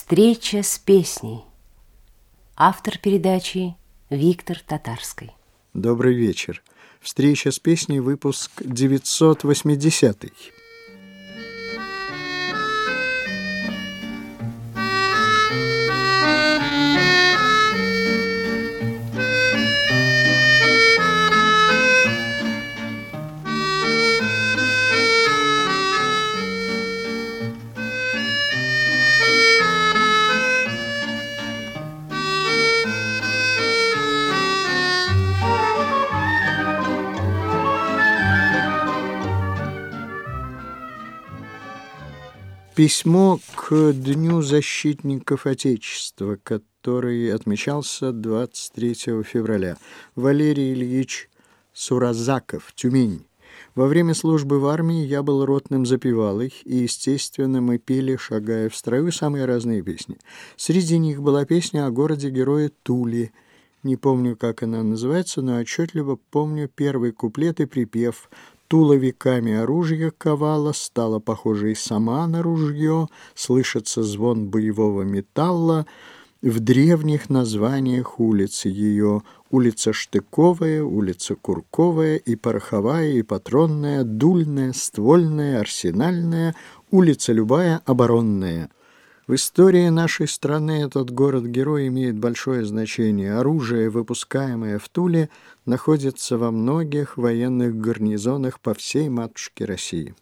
Встреча с песней. Автор передачи Виктор Татарский. Добрый вечер. Встреча с песней, выпуск 980. Письмо к Дню защитников Отечества, который отмечался 23 февраля. Валерий Ильич Суразаков, Тюмень. Во время службы в армии я был ротным запевалой, и, естественно, мы пели, шагая в строю, самые разные песни. Среди них была песня о городе-герое Туле. Не помню, как она называется, но отчетливо помню первый куплет и припев: «Тула веками оружие ковала, стала похожей сама на ружье, слышится звон боевого металла в древних названиях улиц ее: улица Штыковая, улица Курковая, и Пороховая, и Патронная, Дульная, Ствольная, Арсенальная, улица любая оборонная». В истории нашей страны этот город-герой имеет большое значение. Оружие, выпускаемое в Туле, находится во многих военных гарнизонах по всей матушке России.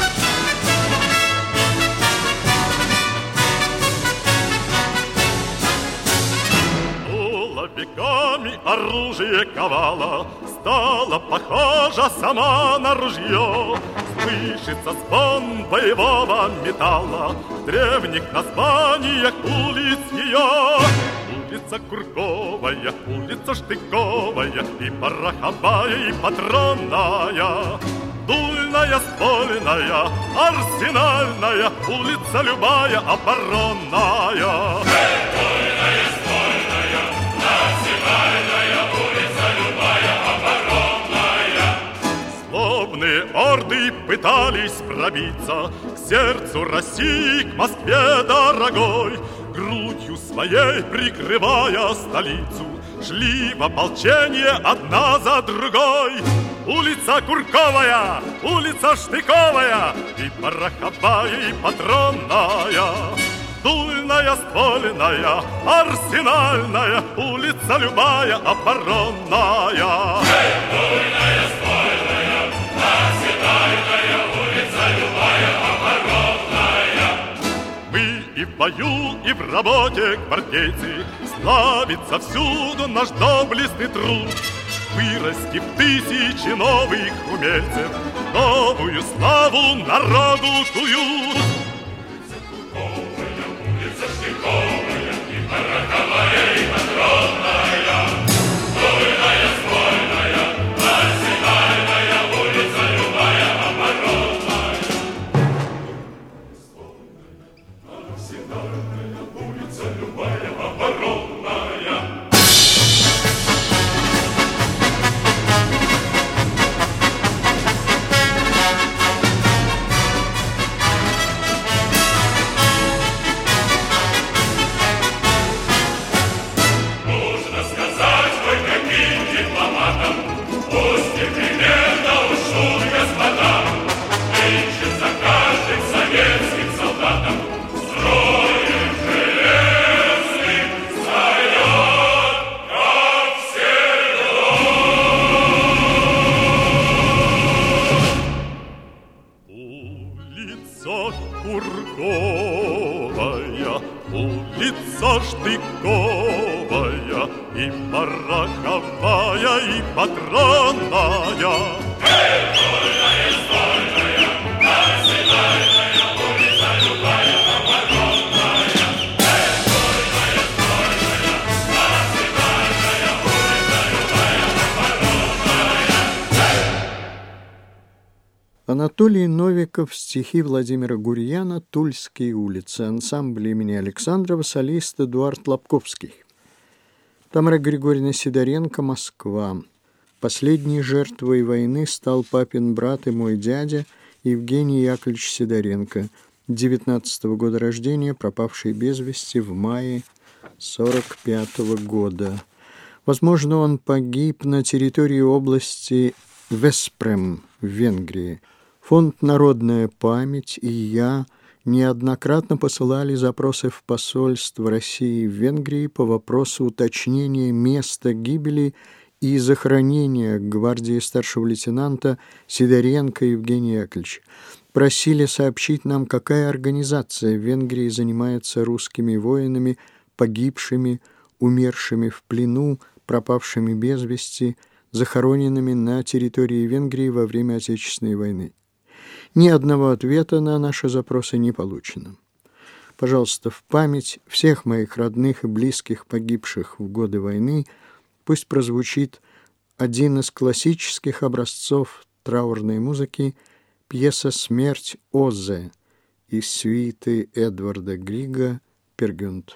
Тула веками оружие ковала, стала похожа сама на ружье. Слышится звон боевого металла в древних названиях улиц ее: улица Курковая, улица Штыковая, и Пороховая, и Патронная, Дульная, Ствольная, Арсенальная, улица любая оборонная. Дульная, Ствольная, Арсенальная, улица любая оборонная. Злобные орды пытались пробиться к сердцу России, к Москве дорогой. Грудью своей прикрывая столицу, шли в ополчение одна за другой. Улица Курковая, улица Штыковая, и Пороховая, и Патронная, Дульная, Ствольная, Арсенальная, улица любая оборонная. Дульная, Ствольная, Арсенальная, улица любая оборонная. Мы и в бою, и в работе, гвардейцы, славится всюду наш доблестный труд. Вырасти в тысячи новых умельцев, новую славу народу куют. Улица Курковая, улица Штыковая, и Пороховая, и Патронная, Дульная, Ствольная, Арсенальная, улица любая оборонная. Ствольная, Арсенальная, улица любая оборонная. Курковая, улица Штыковая, и Пороховая, и Патронная. Дульная, Ствольная, Арсенальная, улица любая оборонная. Дульная, Ствольная, Арсенальная, улица любая оборонная. Анатолий Новиков, стихи Владимира Гурьяна, «Тульские улицы», ансамбль имени Александрова, солист Эдуард Лобковский. Тамара Григорьевна Сидоренко, Москва. Последней жертвой войны стал папин брат и мой дядя Евгений Яковлевич Сидоренко. 19-го года рождения, пропавший без вести в мае 45-го года. Возможно, он погиб на территории области Веспрем в Венгрии. Фонд «Народная память» и я неоднократно посылали запросы в посольство России в Венгрии по вопросу уточнения места гибели и захоронения гвардии старшего лейтенанта Сидоренко Евгения Яковлевича. Просили сообщить нам, какая организация в Венгрии занимается русскими воинами, погибшими, умершими в плену, пропавшими без вести, захороненными на территории Венгрии во время Отечественной войны. Ни одного ответа на наши запросы не получено. Пожалуйста, в память всех моих родных и близких, погибших в годы войны, пусть прозвучит один из классических образцов траурной музыки, пьеса «Смерть Озе» из сюиты Эдварда Грига «Пер Гюнд».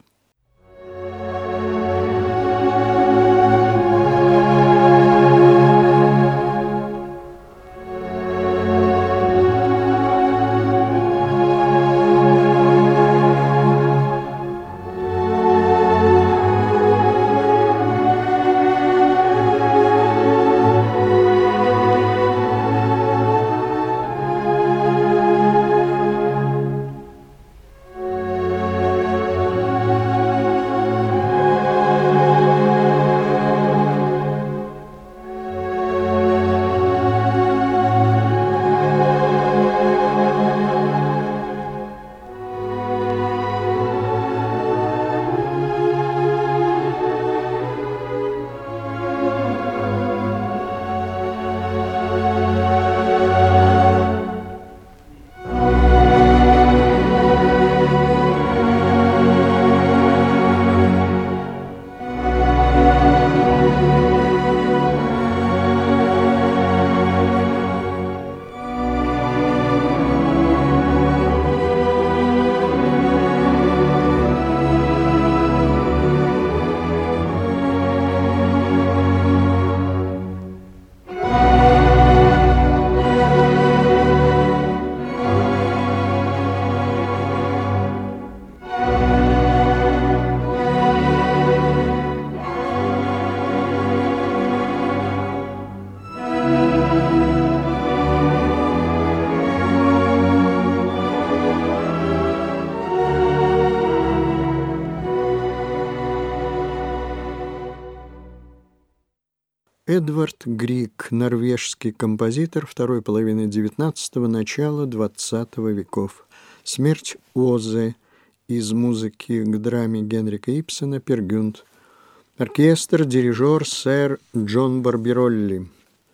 Эдвард Григ, норвежский композитор второй половины XIX – начала XX веков. «Смерть Озе» из музыки к драме Генрика Ибсена «Пер Гюнд». Оркестр, дирижер сэр Джон Барберолли.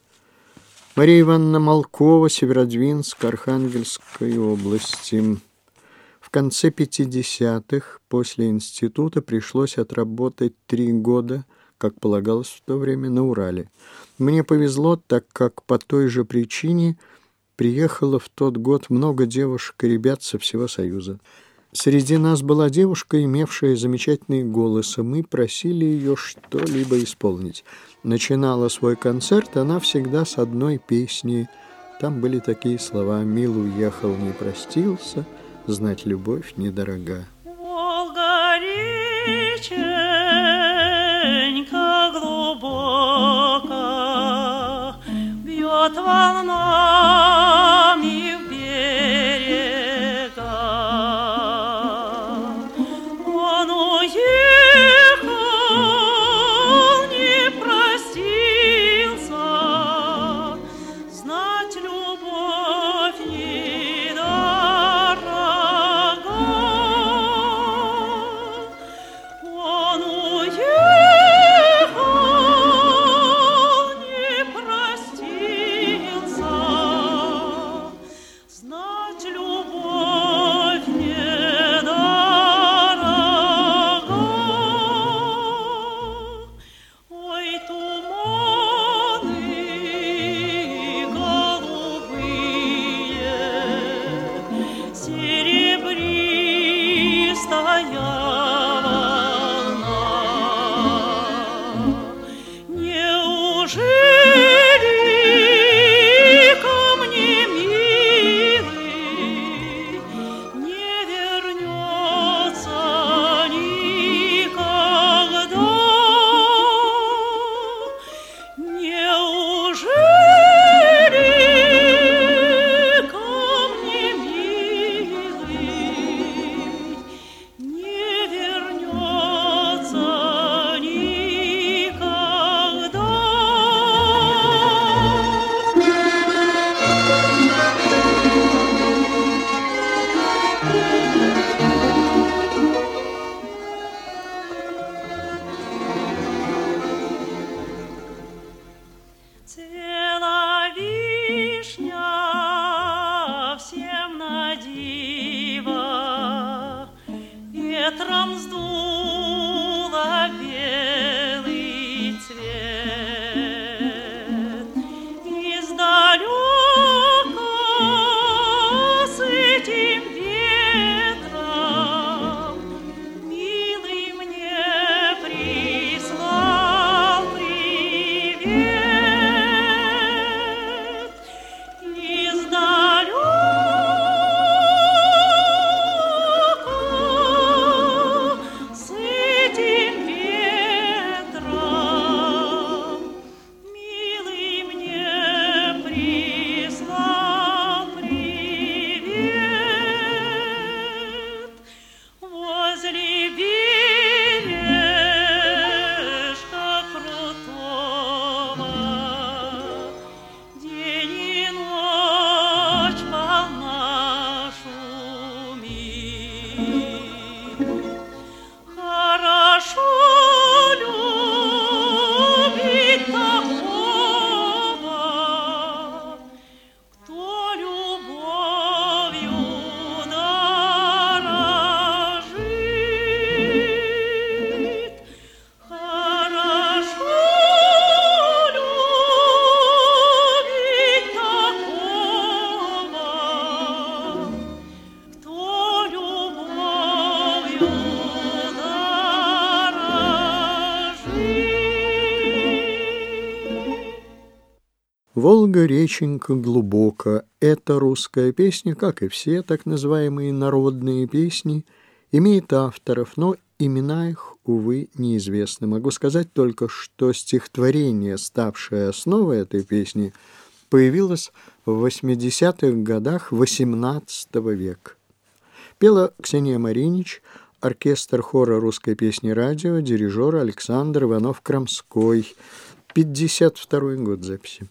Мария Ивановна Малкова, Северодвинск, Архангельской области. В конце 50-х после института пришлось отработать 3 года, как полагалось в то время, на Урале. Мне повезло, так как по той же причине приехало в тот год много девушек и ребят со всего Союза. Среди нас была девушка, имевшая замечательный голос, и мы просили ее что-либо исполнить. Начинала свой концерт она всегда с одной песни. Там были такие слова: «Мил уехал, не простился, знать любовь недорога». Глубоко бьет волнами в берега. Он уехал, не простился, знать любовь недорога. ветром сдуло белый цвет. Издалека с этим ветром милый мне прислал привет. Издалека с этим ветром милый мне прислал привет. Возле бережка крутого день и ночь волна шумит. Хорошо любить такого, кто любовью дорожит. Хорошо любить такого, кто любовью дорожит. «Волга-реченька глубоко» — это русская песня, как и все так называемые народные песни, имеет авторов, но имена их, увы, неизвестны. Могу сказать только, что стихотворение, ставшее основой этой песни, появилось в 80-х годах XVIII века. Пела Ксения Маринич, оркестр хора русской песни радио, дирижер Александр Иванов-Крамской, 52-й год записи.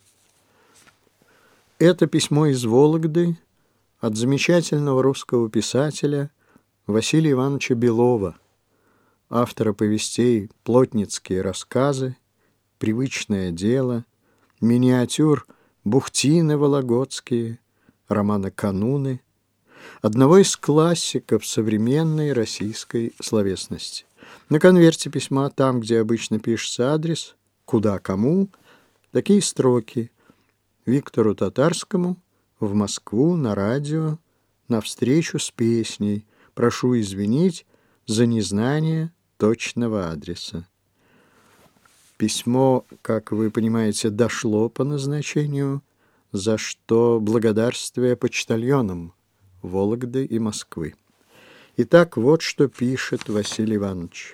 Это письмо из Вологды от замечательного русского писателя Василия Ивановича Белова, автора повестей «Плотницкие рассказы», «Привычное дело», миниатюр «Бухтины вологодские», романа «Кануны», одного из классиков современной российской словесности. На конверте письма, там, где обычно пишется адрес, куда кому, такие строки: Виктору Татарскому, в Москву, на радио, на встречу с песней. Прошу извинить за незнание точного адреса. Письмо, как вы понимаете, дошло по назначению, за что благодарствие почтальонам Вологды и Москвы. Итак, вот что пишет Василий Иванович.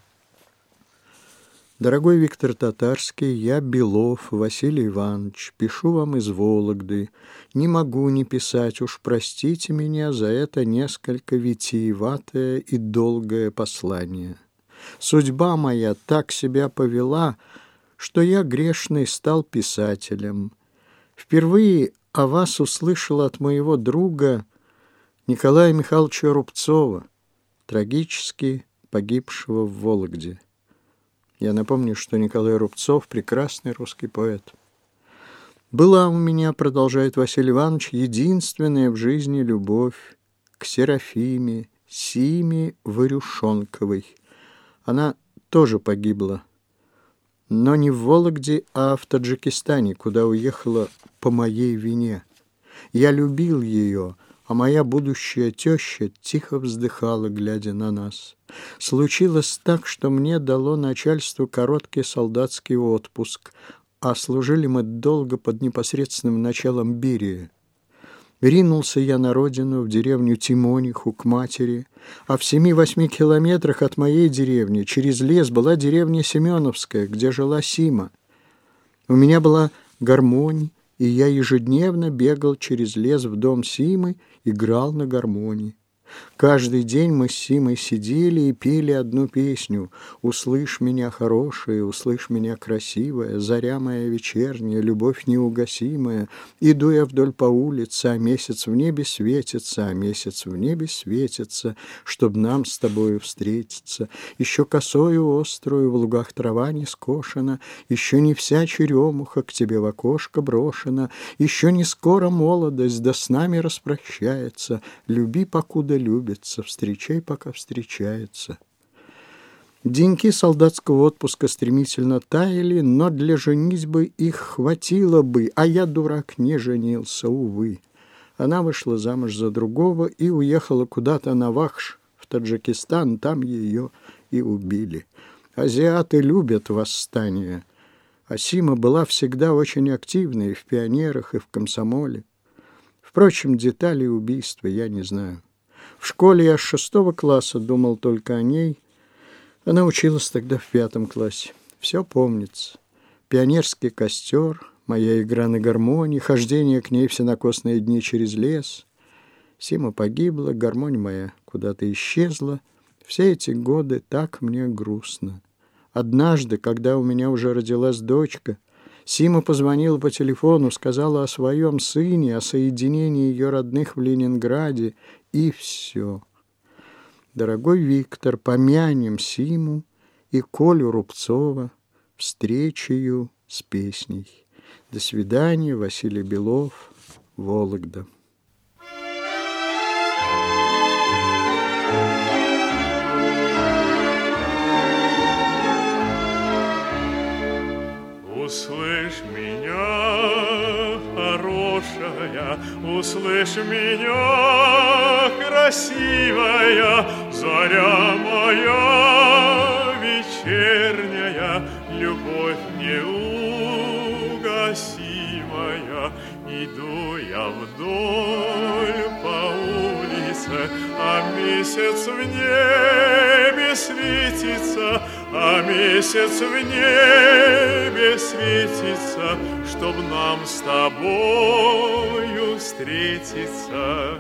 Дорогой Виктор Татарский, я Белов Василий Иванович, пишу вам из Вологды. Не могу не писать, уж простите меня за это несколько витиеватое и долгое послание. Судьба моя так себя повела, что я грешный стал писателем. Впервые о вас услышал от моего друга Николая Михайловича Рубцова, трагически погибшего в Вологде. Я напомню, что Николай Рубцов – прекрасный русский поэт. «Была у меня, — продолжает Василий Иванович, — единственная в жизни любовь к Серафиме Симе Варюшонковой. Она тоже погибла, но не в Вологде, а в Таджикистане, куда уехала по моей вине. Я любил ее, а моя будущая теща тихо вздыхала, глядя на нас. Случилось так, что мне дало начальство короткий солдатский отпуск, а служили мы долго под непосредственным началом Берии. Ринулся я на родину, в деревню Тимониху, к матери, а в 7-8 километрах от моей деревни через лес была деревня Семеновская, где жила Сима. У меня была гармонь, и я ежедневно бегал через лес в дом Симы, играл на гармонии. Каждый день мы с Симой сидели и пели одну песню: «Услышь меня, хорошая, услышь меня, красивая, заря моя вечерняя, любовь неугасимая. Иду я вдоль по улице, а месяц в небе светится, а месяц в небе светится, чтоб нам с тобою встретиться. Еще косою острую в лугах трава не скошена, еще не вся черемуха к тебе в окошко брошена, еще не скоро молодость да с нами распрощается. Люби, покуда любится, встречай, пока встречается». Деньки солдатского отпуска стремительно таяли, но для женитьбы их хватило бы, а я, дурак, не женился, увы. Она вышла замуж за другого и уехала куда-то на Вахш, в Таджикистан, там ее и убили. Азиаты любят восстания, а Сима была всегда очень активной и в пионерах, и в комсомоле. Впрочем, деталей убийства я не знаю. В школе я с 6 класса думал только о ней. Она училась тогда в 5 классе. Все помнится. Пионерский костер, моя игра на гармонии, хождение к ней в сенокосные дни через лес. Сима погибла, гармонь моя куда-то исчезла. Все эти годы так мне грустно. Однажды, когда у меня уже родилась дочка, Сима позвонила по телефону, сказала о своем сыне, о соединении ее родных в Ленинграде, и все. Дорогой Виктор, помянем Симу и Колю Рубцова встречею с песней. До свидания, Василий Белов, Вологда. Услышь меня, хорошая, услышь меня, красивая, заря моя вечерняя, любовь неугасимая. Иду я вдоль по улице, а месяц в небе светится, а месяц в небе светится, чтоб нам с тобою встретиться.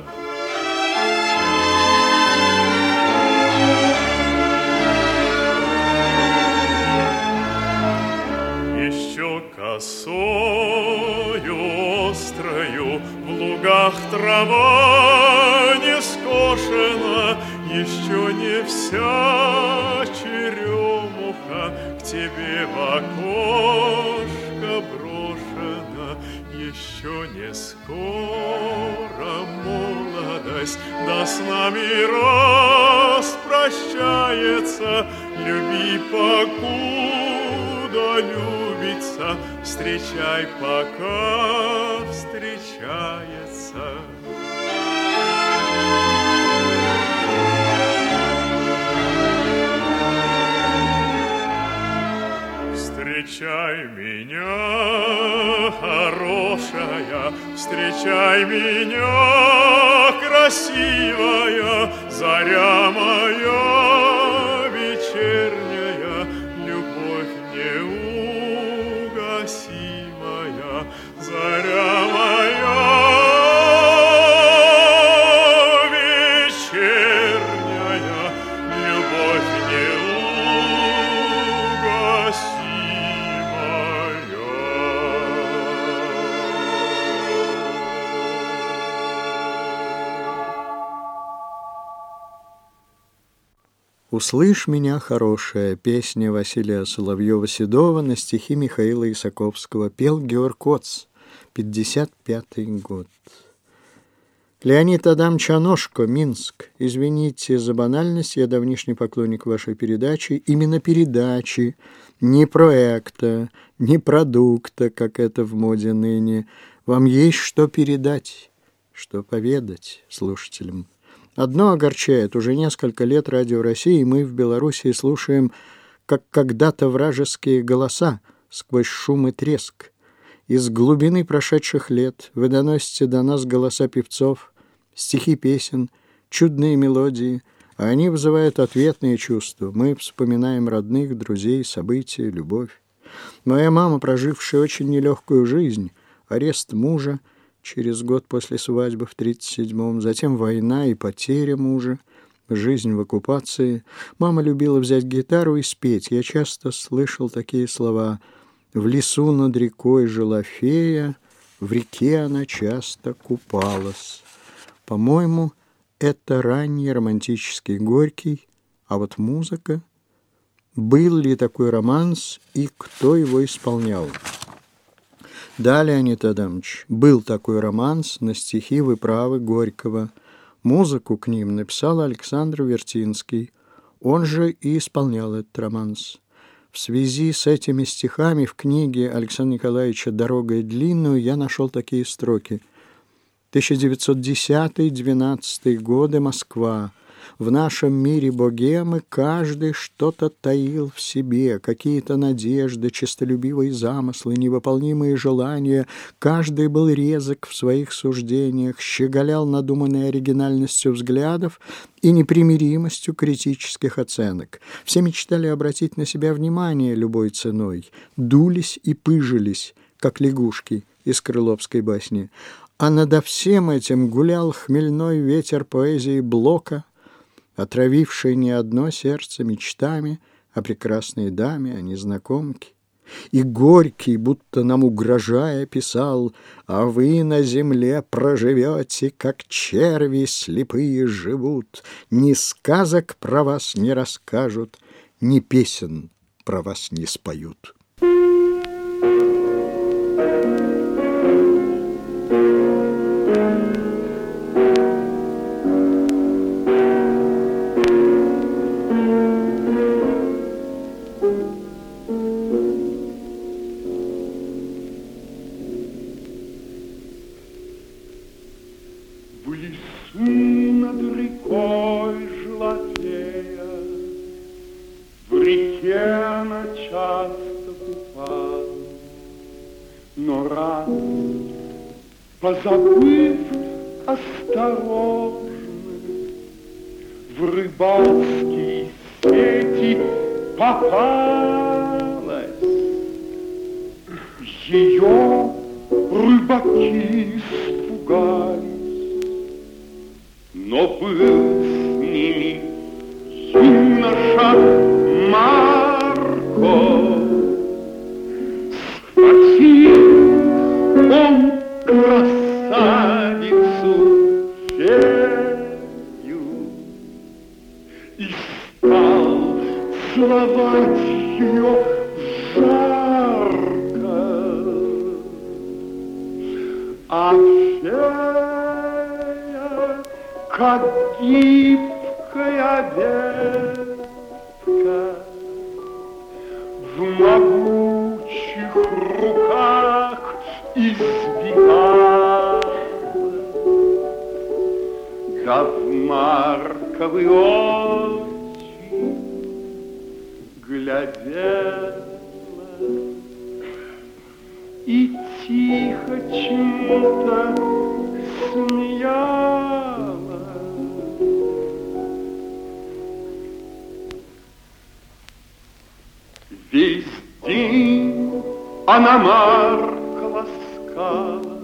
Еще косою острою в лугах трава не скошена, еще не вся черемуха к тебе в окошко брошена, еще не скоро молодость да с нами распрощается. Люби, покуда любится, встречай, пока встречается. Встречай меня, хорошая, встречай меня, красивая, заря моя вечерняя, любовь неугасимая, заря моя вечерняя, любовь «Услышь меня, хорошая» — песня Василия Соловьева-Седова на стихи Михаила Исаковского. Пел Георг Коц, 55-й год. Леонид Адамович Аношко, Минск. Извините за банальность, я давнишний поклонник вашей передачи. Именно передачи, не проекта, не продукта, как это в моде ныне. Вам есть что передать, что поведать слушателям. Одно огорчает. Уже несколько лет Радио России, и мы в Белоруссии слушаем, как когда-то, вражеские голоса сквозь шум и треск. Из глубины прошедших лет вы доносите до нас голоса певцов, стихи песен, чудные мелодии, а они вызывают ответные чувства. Мы вспоминаем родных, друзей, события, любовь. Моя мама, прожившая очень нелегкую жизнь, арест мужа, через год после свадьбы в 1937-м, затем война и потеря мужа, жизнь в оккупации. Мама любила взять гитару и спеть. Я часто слышал такие слова: «В лесу над рекой жила фея, в реке она часто купалась». По-моему, это ранний романтический Горький, а вот музыка. Был ли такой романс и кто его исполнял? Да, Леонид Адамович, был такой романс на стихи «Вы правы» Горького. Музыку к ним написал Александр Вертинский. Он же и исполнял этот романс. В связи с этими стихами в книге Александра Николаевича «Дорогой длинную» я нашел такие строки. 1910-12 годы, Москва. В нашем мире богемы каждый что-то таил в себе, какие-то надежды, честолюбивые замыслы, невыполнимые желания. Каждый был резок в своих суждениях, щеголял надуманной оригинальностью взглядов и непримиримостью критических оценок. Все мечтали обратить на себя внимание любой ценой, дулись и пыжились, как лягушки из крыловской басни. А надо всем этим гулял хмельной ветер поэзии Блока, отравивший не одно сердце мечтами о прекрасной даме, о незнакомке. И Горький, будто нам угрожая, писал: «А вы на земле проживете, как черви слепые живут, ни сказок про вас не расскажут, ни песен про вас не споют». В лесу над рекой желтея, в реке она часто купалась, но раз, позабыв осторожность, в рыбацкие сети попалась. Ее рыбаки испугались, но был с ними юноша Марко. Схватил он красавицу фею и стал целовать ее жарко. А фея, как гибкая ветка, в могучих руках извивалась, да в Марковы очи глядела и тихо чему-то смеялась. Весь день она Марка ласкала,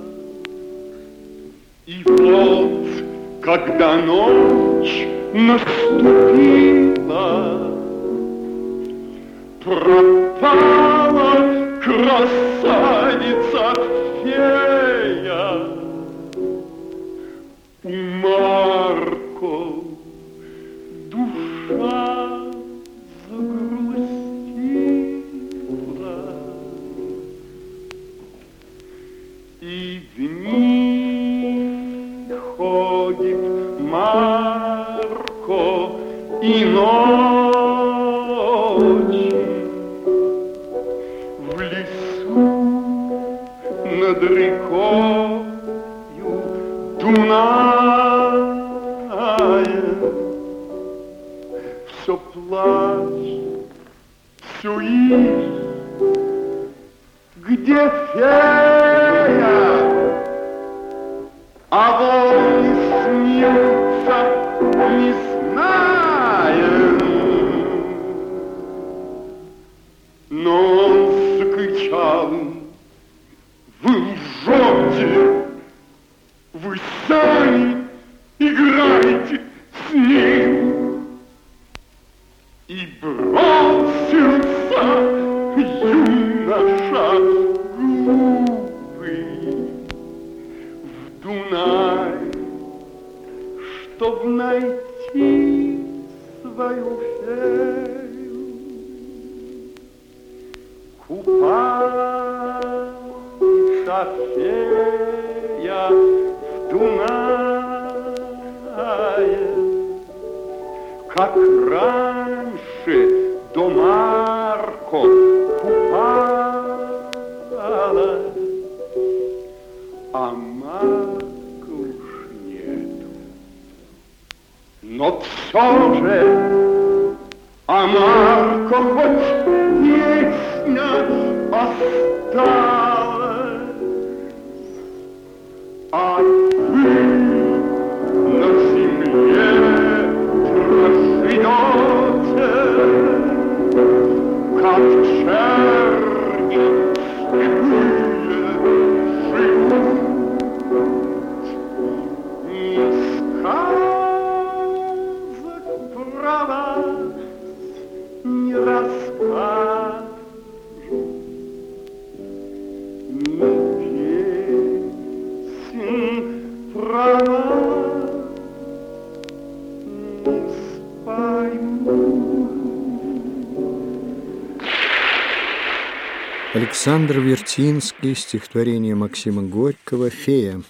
и вот, когда ночь наступила, пропала красавица фея. У Марко душа загрустила, и дни ходит Марко, и ночи в лесу над рекою Дунаем. Все плачет, все ищет, где фея, а волны смеются, не знаем. Но он закричал: вы лжете, вы сами играете с ним. И бросился юноша глупый в Дунай, чтоб найти свою фею. Купается фея в Дунае, как рано все же, а Марко хоть вечно осталась, а ты на земле проживете, как черни слепые живут. Ни сказок про вас не расскажу, ни песен про вас не спою. Александр Вертинский, стихотворение Максима Горького «Фея».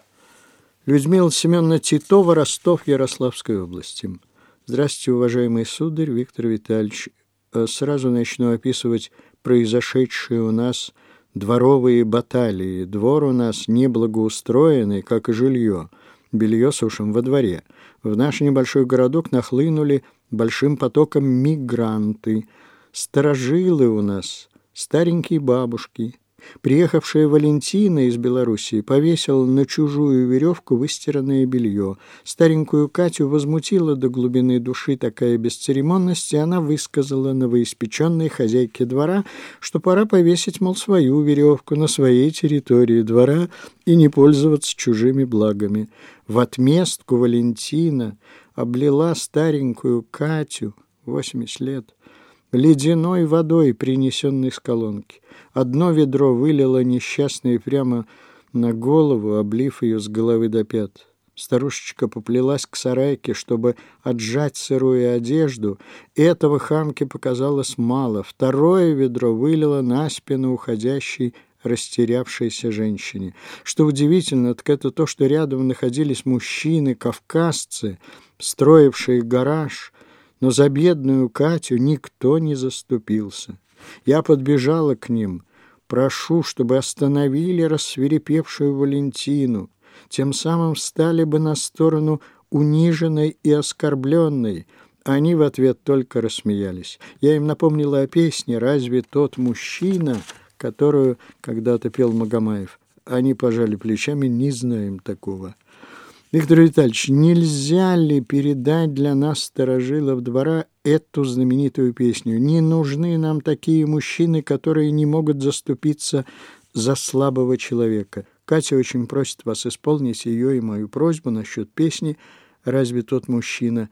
Людмила Семеновна Титова, Ростов, Ярославской области. Здравствуйте, уважаемый сударь Виктор Витальевич. Сразу начну описывать произошедшие у нас дворовые баталии. Двор у нас неблагоустроенный, как и жилье. Белье сушим во дворе. В наш небольшой городок нахлынули большим потоком мигранты. Старожилы у нас, старенькие бабушки. Приехавшая Валентина из Белоруссии повесила на чужую веревку выстиранное белье. Старенькую Катю возмутила до глубины души такая бесцеремонность, и она высказала новоиспеченной хозяйке двора, что пора повесить, мол, свою веревку на своей территории двора и не пользоваться чужими благами. В отместку Валентина облила старенькую Катю, 80 лет, ледяной водой, принесенной с колонки. Одно ведро вылило несчастное прямо на голову, облив ее с головы до пят. Старушечка поплелась к сарайке, чтобы отжать сырую одежду. Этого хамке показалось мало. Второе ведро вылило на спину уходящей, растерявшейся женщине. Что удивительно, так это то, что рядом находились мужчины, кавказцы, строившие гараж, но за бедную Катю никто не заступился. Я подбежала к ним. Прошу, чтобы остановили рассвирепевшую Валентину. Тем самым встали бы на сторону униженной и оскорбленной. Они в ответ только рассмеялись. Я им напомнила о песне «Разве тот мужчина», которую когда-то пел Магомаев. Они пожали плечами: не знаем такого. Виктор Витальевич, нельзя ли передать для нас, старожилов двора, эту знаменитую песню? Не нужны нам такие мужчины, которые не могут заступиться за слабого человека. Катя очень просит вас исполнить ее и мою просьбу насчет песни «Разве тот мужчина?»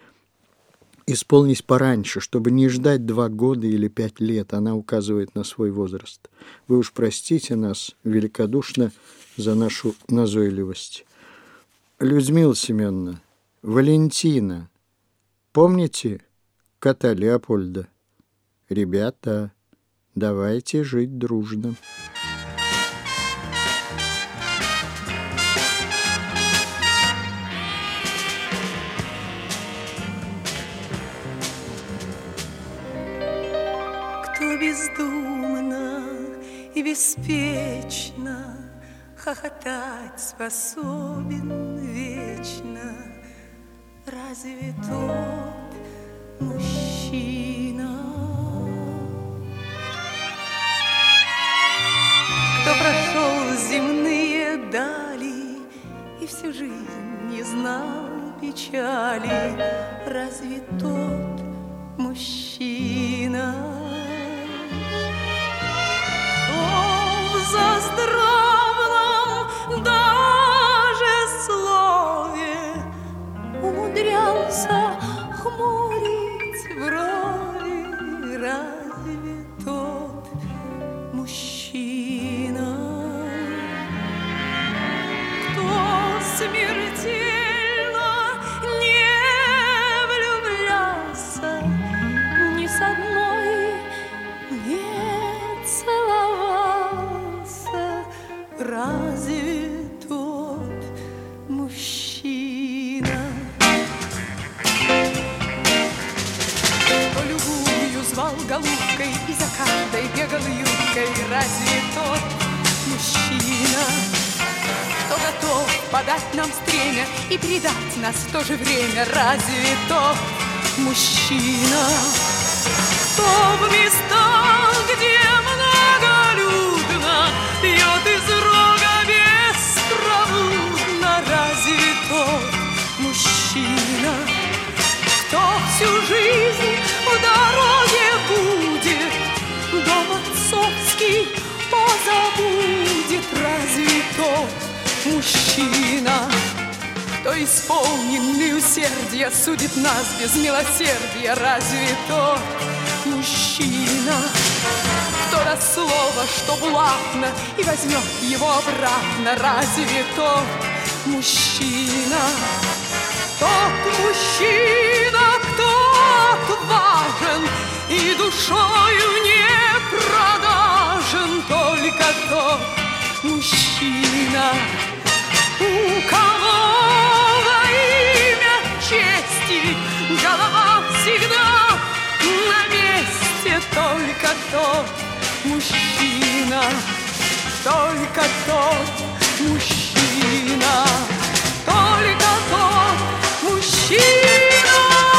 исполнить пораньше, чтобы не ждать 2 года или 5 лет. Она указывает на свой возраст. Вы уж простите нас великодушно за нашу назойливость. Людмила Семеновна, Валентина, помните кота Леопольда? Ребята, давайте жить дружно. Кто бездумно и беспечно хохотать способен вечно, разве тот мужчина? Кто прошел земные дали и всю жизнь не знал печали, разве тот мужчина? Кто в заздравном даже слове умудрялся хмурить брови, разве тот мужчина? Кто смертельно не влюблялся, ни с одной не целовался, разве тот мужчина? Кто любую звал голубкой и за каждой бегал юбкой, разве тот мужчина? Кто готов подать нам стремя и предать нас в то же время? Разве тот мужчина? Кто в местах, где многолюдно, пьет из рога беспробудно? Разве тот мужчина? Кто всю жизнь в дороге будет, дом отцовский позабудет? Разве тот мужчина? Кто исполненный усердия судит нас без милосердия? Разве тот мужчина? Кто даст слово, что булатно, и возьмет его обратно? Разве тот мужчина? Тот мужчина, кто отважен и душою не продажен? Только тот мужчина, у кого во имя чести голова всегда на месте. Только тот мужчина, только тот мужчина, только тот мужчина.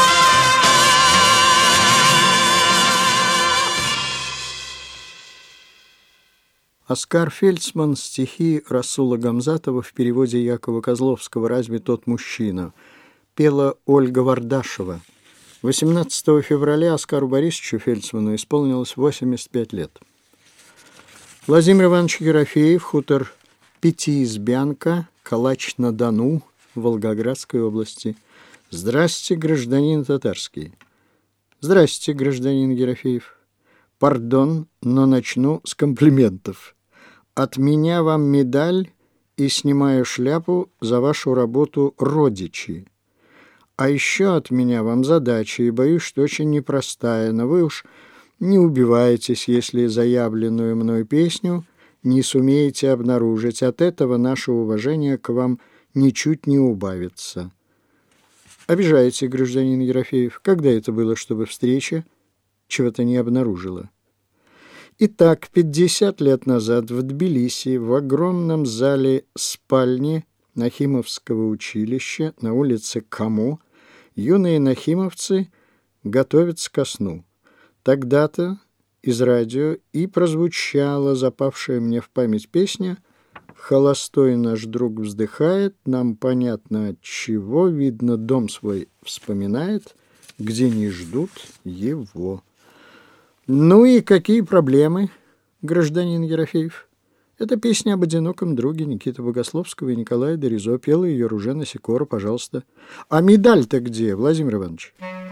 Оскар Фельдсман, стихи Расула Гамзатова в переводе Якова Козловского «Разве тот мужчина?» пела Ольга Вардашева. 18 февраля Оскару Борисовичу Фельдсману исполнилось 85 лет. Владимир Иванович Ерофеев, хутор Пятиизбянка, Калач-на-Дону, Волгоградской области. Здрасте, гражданин татарский. Здрасте, гражданин Ерофеев. Пардон, но начну с комплиментов. От меня вам медаль и снимаю шляпу за вашу работу «Родичи». А еще от меня вам задача, и боюсь, что очень непростая, но вы уж не убиваетесь, если заявленную мной песню не сумеете обнаружить. От этого наше уважение к вам ничуть не убавится. Обижаете, гражданин Ерофеев. Когда это было, чтобы встреча чего-то не обнаружила? Итак, 50 лет назад в Тбилиси в огромном зале спальни Нахимовского училища на улице Камо юные нахимовцы готовятся ко сну. Тогда-то из радио и прозвучала запавшая мне в память песня «Холостой наш друг вздыхает, нам понятно от чего, видно, дом свой вспоминает, где не ждут его». Ну и какие проблемы, гражданин Ерофеев? Это песня об одиноком друге Никиты Богословского и Николая Доризо. Пела ее Ружена Сикора, пожалуйста. А медаль-то где, Владимир Иванович?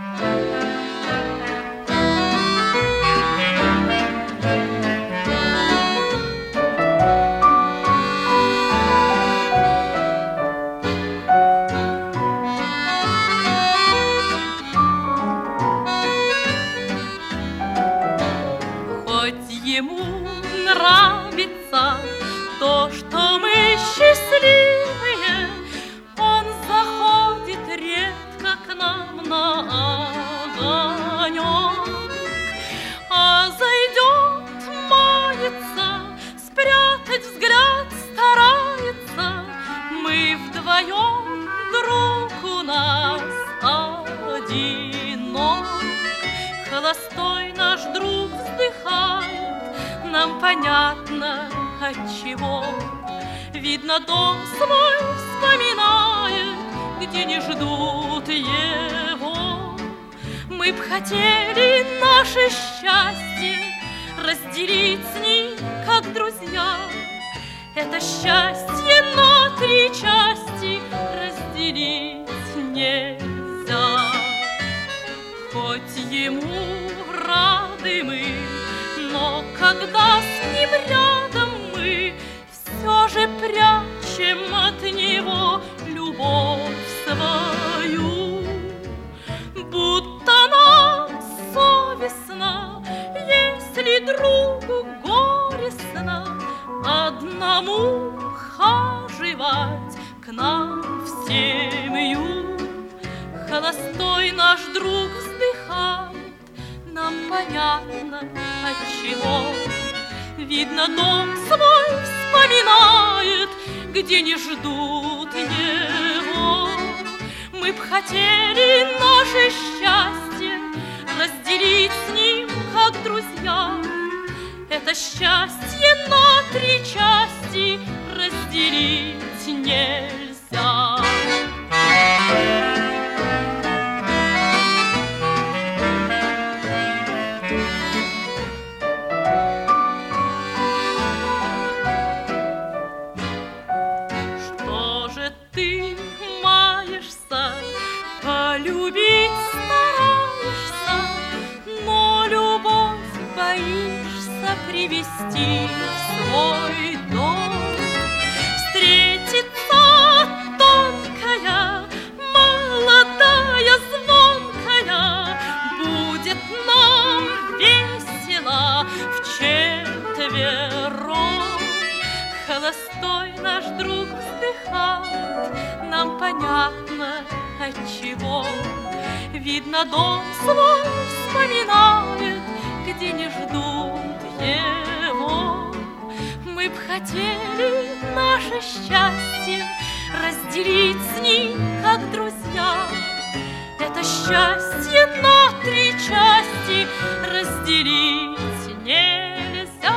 То, что мы счастливые, он заходит редко к нам на огонек, а зайдет, мается, спрятать взгляд старается. Мы вдвоем, друг у нас одинок, холостой наш друг вздыхает, нам понятно отчего. Видно, дом свой вспоминает, где не ждут его. Мы б хотели наше счастье разделить с ним, как друзья. Это счастье на 3 части разделить нельзя. Хоть ему рады мы, но когда с ним рядом мы, все же прячем от него любовь свою. Будто нам совестно, если другу горестно одному хаживать к нам в семью. Холостой наш друг вздыхает, нам понятно отчего. Видно, дом свой вспоминает, где не ждут его. Мы б хотели наше счастье разделить с ним, как друзья. Это счастье на 3 части разделить нельзя. Что же ты маешься, полюбить стараешься, но любовь боишься привести в свой дом? Встретится тонкая, молодая, звонкая, будет нам весело вчетвером. Холостой наш друг вздыхает, нам понятно отчего. Видно, дом свой вспоминает, где не ждут его. Мы б хотели наше счастье разделить с ним, как друзья. Это счастье на 3 части разделить нельзя.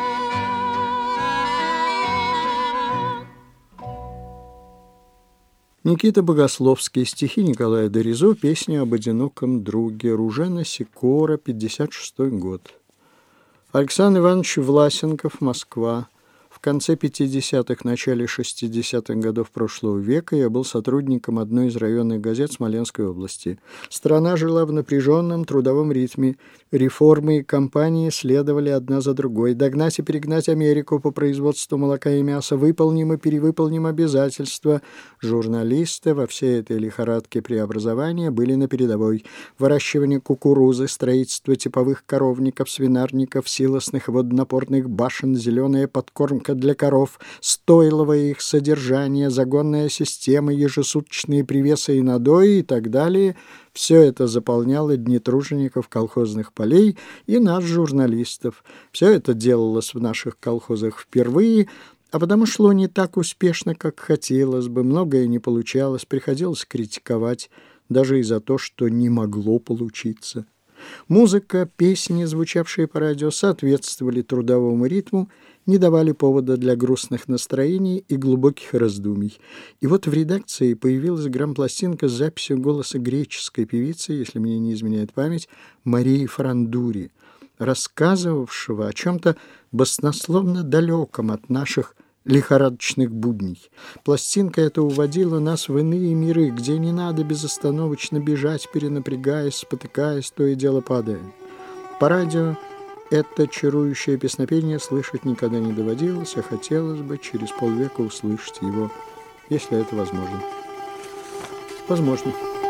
Никита Богословский, стихи Николая Доризо, песня об одиноком друге, Ружена Сикора, 56 год. Александр Иванович Власенков, Москва. В конце 50-х, начале 60-х годов прошлого века я был сотрудником одной из районных газет Смоленской области. Страна жила в напряженном трудовом ритме. Реформы и кампании следовали одна за другой. Догнать и перегнать Америку по производству молока и мяса, выполним и перевыполним обязательства. Журналисты во всей этой лихорадке преобразования были на передовой. Выращивание кукурузы, строительство типовых коровников, свинарников, силосных водонапорных башен, зеленая подкормка для коров, стойловое их содержание, загонная система, ежесуточные привесы и надои и так далее. Все это заполняло дни тружеников колхозных полей и нас, журналистов. Все это делалось в наших колхозах впервые, а потому шло не так успешно, как хотелось бы, многое не получалось, приходилось критиковать, даже и за то, что не могло получиться. Музыка, песни, звучавшие по радио, соответствовали трудовому ритму, не давали повода для грустных настроений и глубоких раздумий. И вот в редакции появилась грампластинка с записью голоса греческой певицы, если мне не изменяет память, Марии Франдури, рассказывавшего о чем-то баснословно далеком от наших лихорадочных будней. Пластинка эта уводила нас в иные миры, где не надо безостановочно бежать, перенапрягаясь, спотыкаясь, то и дело падая. По радио это чарующее песнопение слышать никогда не доводилось, а хотелось бы через полвека услышать его, если это возможно. Возможно.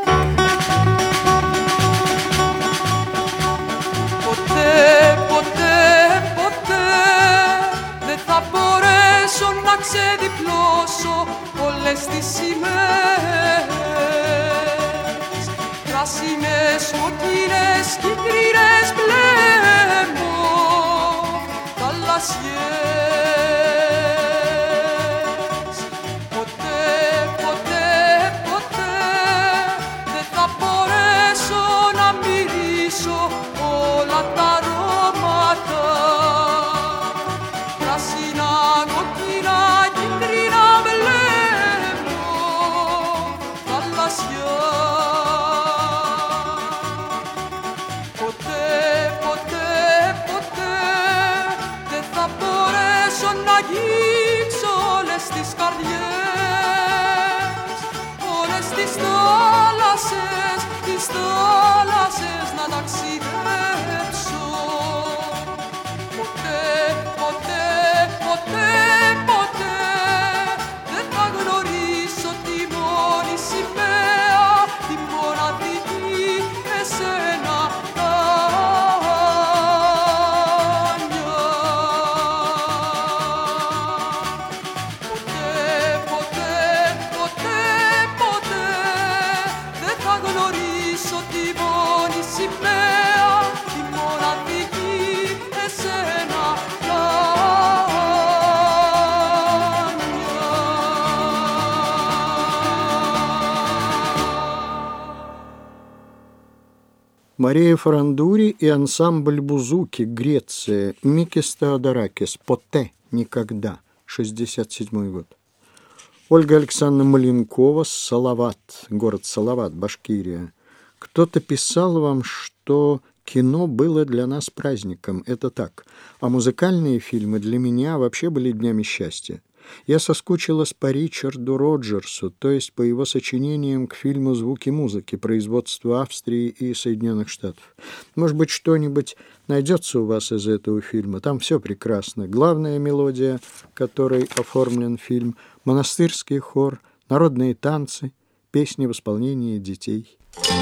Να ξεδιπλώσω όλες τις σημαίες, πράσινες, κοκκίνες, κίτρινες, μπλε μου, θαλασσιές. Ποτέ, ποτέ, ποτέ δεν θα μπορέσω να μυρίσω όλα τα αρώματα. Πράσινα, κοκκίνα, κίτρινα, μπλε μου, θαλασσιά. Ποτέ, ποτέ, ποτέ δεν θα μπορέσω να αγγίξω όλες τις καρδιές, όλες τις θάλασσες να ταξιδέψω. Ποτέ, ποτέ, ποτέ, ποτέ δεν θα γνωρίσω τη μόνη σημαία, τη μοναδική εσένα, Άνια. Ποτέ, Мария Фарандури и ансамбль Бузуки, Греция, Микис Теодоракис, «Поте, никогда», 1967 год. Ольга Александровна Маленкова, Салават, город Салават, Башкирия. Кто-то писал вам, что кино было для нас праздником. Это так. А музыкальные фильмы для меня вообще были днями счастья. Я соскучилась по Ричарду Роджерсу, то есть по его сочинениям к фильму «Звуки музыки», производства Австрии и Соединенных Штатов. Может быть, что-нибудь найдется у вас из этого фильма? Там все прекрасно. Главная мелодия, которой оформлен фильм, монастырский хор, народные танцы, песни в исполнении детей.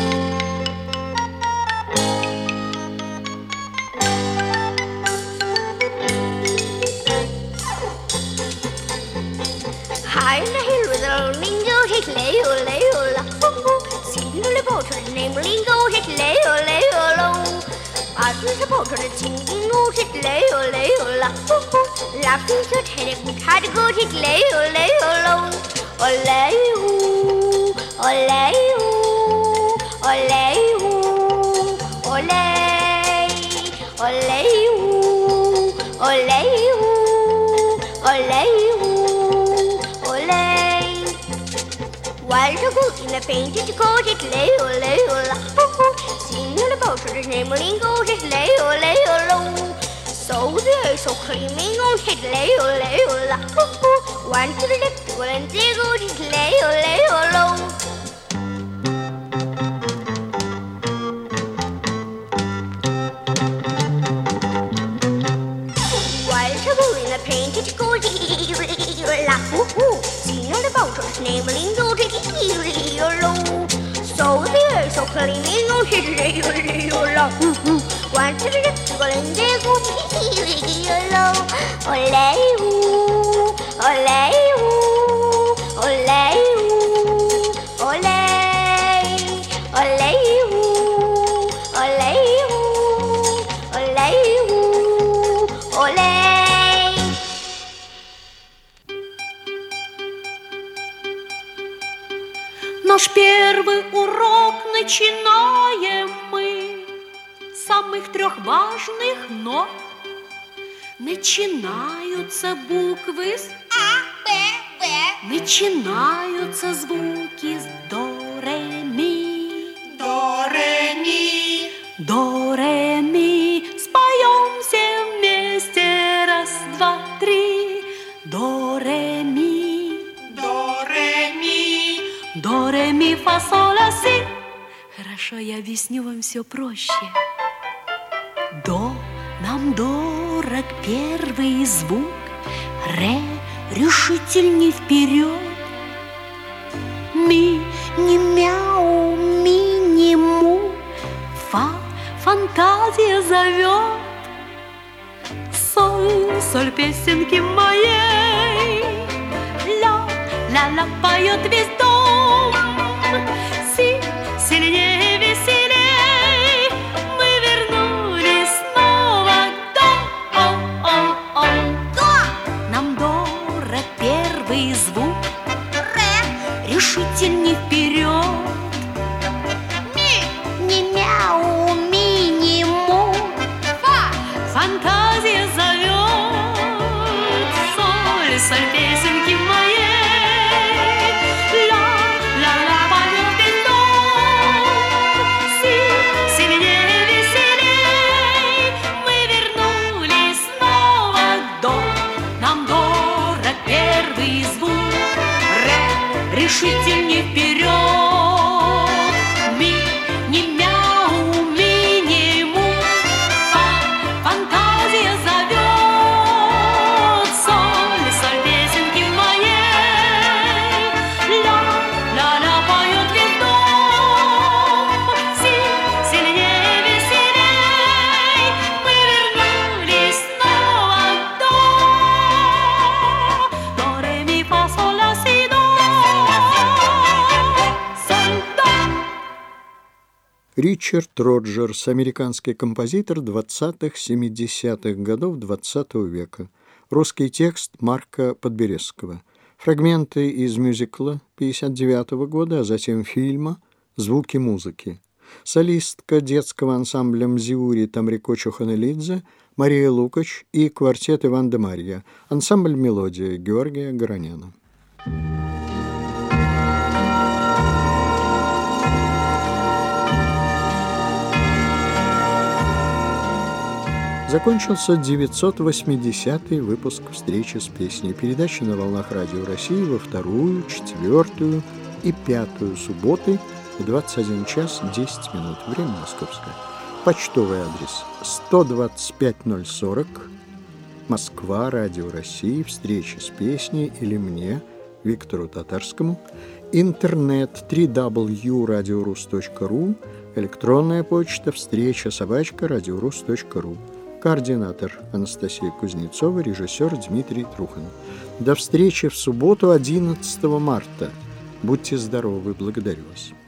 While the goose in the painted coat, it lay, oh, lay, oh, la, sing on the boat, the neighboring goat, it lay, oh, low. So the air so creaming on it lay, oh, la, one to the left, one and the goat, it lay, oh, low. While the goose in the painted coat, it la, sing on the boat, the neighboring goat, it so the air so clean, oh, one to the left, one and the good, olay, olay, olay, olay, olay, olay, olay, olay. Наш первый урок начинаем мы с самых 3 важных нот. Начинаются буквы с А, Б, В. Начинаются звуки с до, ре, ми. До, ре, ми. До, ре, ми. Споем все вместе. 1, 2, 3. До, ре, ми. До, ре, ми. До, ре, ми, фа, соль, ля, си. Хорошо, я объясню вам все проще. До нам дорог первый звук, ре решительней вперед. Ми не мяу, ми не му, фа фантазия зовет. Соль, соль песенки моей, ля, ля-ля поет весь дом. Си, сильнее, веселей, мы вернулись снова к до. До! Нам дорог первый звук, ре, решительней вперед. Ми, не мяу, ми, не му, фа, фантазия зовет. Соль, соль песенки моей, решительней вперед. Ми, не мяу, ми, не му, фа, фантазия зовет. Соль, соль песенки моей, ля, ля-ля поет весь дом. Си, сильнее, веселей, мы вернулись снова к до. До, ре, ми, фа, соль, ля, си, до. Ричард Роджерс, американский композитор 20-70-х годов XX века. Русский текст Марка Подберезского. Фрагменты из мюзикла 1959 года, а затем фильма «Звуки музыки». солистка детского ансамбля «Мзиури» Тамрико Чуханелидзе Мария Лукач и квартет Иван де Марья, ансамбль «Мелодия» Георгия Гороняна. Закончился 980-й выпуск «Встречи с песней». Передача на волнах Радио России во 2-ю, 4-ю и 5-ю субботы в 21 час 10 минут. Время московское. Почтовый адрес 125-040, Москва, Радио России, «Встречи с песней» или мне, Виктору Татарскому. Интернет www.radiorus.ru, электронная почта встреча@radiorus.ru. Координатор Анастасия Кузнецова, режиссер Дмитрий Трухан. До встречи в субботу 11 марта. Будьте здоровы, благодарю вас.